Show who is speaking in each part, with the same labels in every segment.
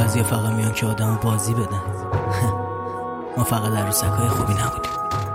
Speaker 1: بعضی فقط میان که آدمو بازی بدن. ما فقط عروسکای خوبی نبودیم.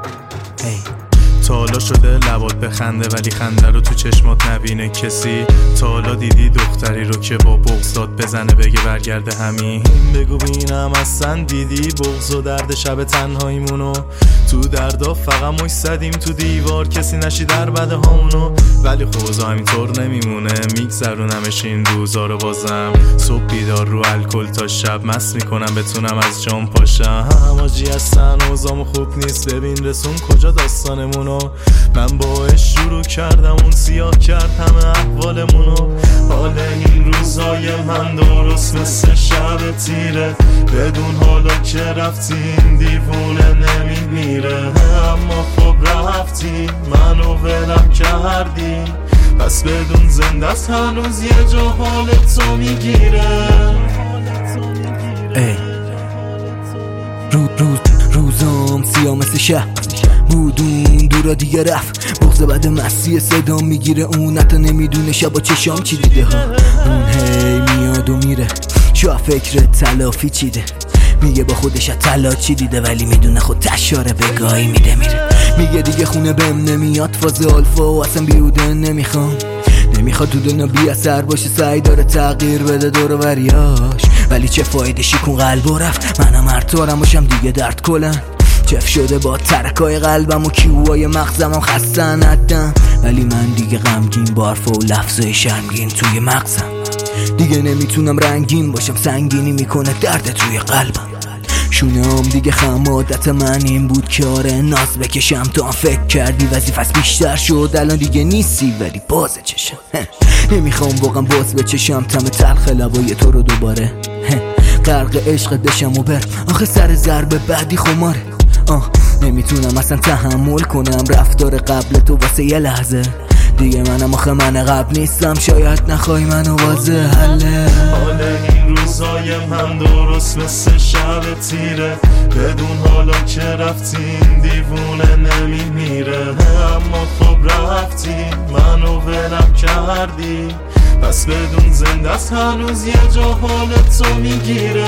Speaker 2: تا حالا شده لبات بخنده ولی خنده رو تو چشمات نبینه کسی؟ تا حالا دیدی دختری رو که با بغض داد بزنه بگه برگرده همین؟ بگو بینم اصلا دیدی بغض و درد شب تنهاییمونو؟ تو دردا فقط مش زدیم تو دیوار کسی نشی در بده هامونو. ولی خوزا همینطور نمیمونه، میگذرونمش این روزا رو بازم. صبح بیدار رو الکل تا شب مست میکنم بتونم از جام پاشم. هماجی هستن اوزامو خوب نیست، ببین رسون کجا داستانمونو. من باش شروع کردم اون سیاه کرد همه احوالمونو. حال این روزای من درست مثل شب تیره، بدون حالا که رفتیم دیوونه نمیمیره. اما خب رفتی منو ولم کردی، پس بدون زنده است هنوز یه جا حال تو میگیره.
Speaker 1: روزام سیاه مثل شب بودون دورا دیگه رفت. بغض بعد مسیح صدام میگیره، اون حتی نمیدونه شبا چشام چی دیده ها. اون هی میاد و میره، شو فکر تلافی چیده. میگه با خودش طلا چی دیده ولی میدونه خود تشاره بگاهی میده میره. میگه دیگه خونه بهم نمیاد، فاز آلفا و اصلا بیوده نمیخواد تو دنیا بی اثر باشه، سعی داره تغییر بده دور و بریاش. ولی چه فایده شیکون قلبو رفت، منم هرطارم باشم دیگه درد کلن. چف شده با ترکای قلبم و کیوهای مغزم هم خستن حدم. ولی من دیگه غمگین بارف و لفظای شرمگین توی مغزم. دیگه نمیتونم رنگین باشم، سنگینی میکنه درد توی قلبم. شونم دیگه خم عادت من این بود که آره ناز بکشم. تو هم فکر کردی وظیفه‌ست بیشتر شد، الان دیگه نیستی ولی باز چشم. نمیخوام واقعا باز بچشم تم تلخ لبای تو رو دوباره. غرق عشق بشم و برم آخه سر ضربه بعدی خماره. نمیتونم اصلا تحمل کنم رفتار قبل تو واسه یه لحظه دیگه. منم آخه من قبل نیستم، شاید نخوای منو واضح حله.
Speaker 2: حال این روزای من درست مثل شب تیره، بدون حالا که رفتیم دیوونه نمیمیره. اما خب رفتی منو ولم کردی، پس بدون زنده است هنوز یه جا حال تو میگیره.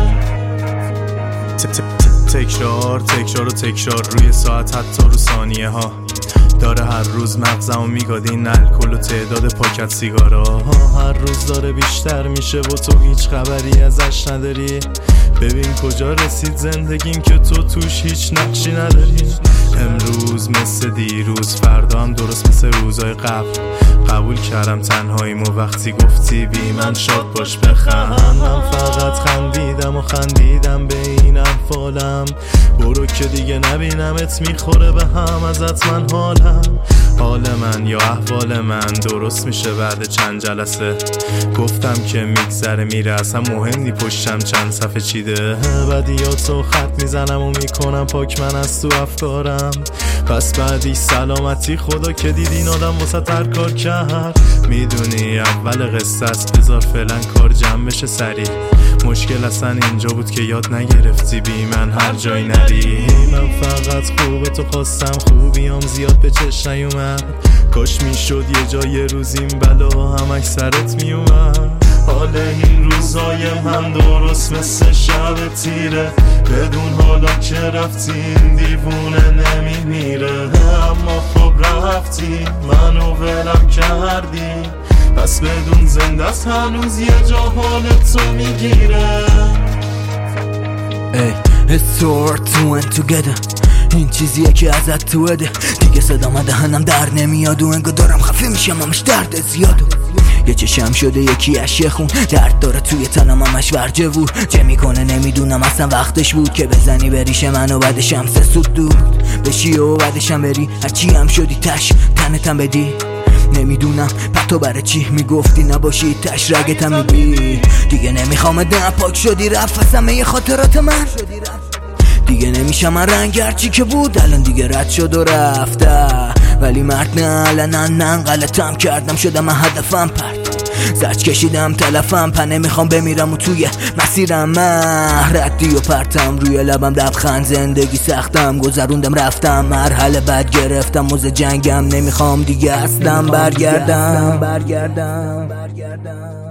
Speaker 2: تکرار و تکرار روی ساعت حتی رو ثانیه ها، داره هر روز مغزمو میگاد این الکل و تعداد پاکت سیگارا. هر روز داره بیشتر میشه و تو هیچ خبری ازش نداری. ببین کجا رسید زندگیم که تو توش هیچ نقشی نداری. امروز مثل دیروز، فردا هم درست مثل روزای قبل. قبول کردم تنهاییمو وقتی گفتی بی من شاد باش بخند. من فقط خندیدم به این احوالم. برو که دیگه نبینمت میخوره به هم ازت من حال من یا احوال من درست میشه بعد چند جلسه. گفتم که میگذره میره، اصلا مهم نی پشتم چند صفحه چیده. بدیاتو خط میزنم و میکنم پاک من از تو افکارم. پس بعدی سلامتی خدا که دیدین آدم واسه هر کار کرد. میدونی اول قصه است، بذار فعلا کار جمع بشه سریع. مشکل اصلا اینجا بود که یاد نگرفتی بی من هر جایی نری. من فقط خوبه تو خواستم، خوبیام زیاد به چشم نیومد. کاش میشد یه جای روز این بلا همش سرت میومد. حال این روزای من درست مثل شب تیره، بدون حالا که رفتیم دیوونه نمیمیره. اما خب رفتی منو ولم کردی، پس بدون زنده است هنوز یه جا حال تو میگیره.
Speaker 1: It's all two and together. این چیزیه که ازت تو بده دیگه. صدام دهنم در نمیاد و انگار دارم خفه میشم، همش درد زیادو. یه چشم شده یکی اشیه خون، درد داره توی تنم همش ورجه بود. چه میکنه نمیدونم اصلا وقتش بود که بزنی بریشه منو بعدشم سه سود دود بشی و بعدشم بری. هرچی هم شدی تش تنتم بدی. نمیدونم پتو برای چی میگفتی نباشی تش رگتم میگی. دیگه نمیخوام دم پاک شدی رفت همه خاطرات من. دیگه نمیشم من رنگ هرچی که بود الان دیگه رد شد و رفته. ولی مرد نه الان غلطم کردم شدم من هدفم پرد. زج کشیدم تلفم پنه میخوام بمیرم و توی مسیرم ردی و پرتم روی لبم لبخند. زندگی سختم گذروندم رفتم، مرحله بد گرفتم موز جنگم. نمیخوام دیگه اصلا برگردم.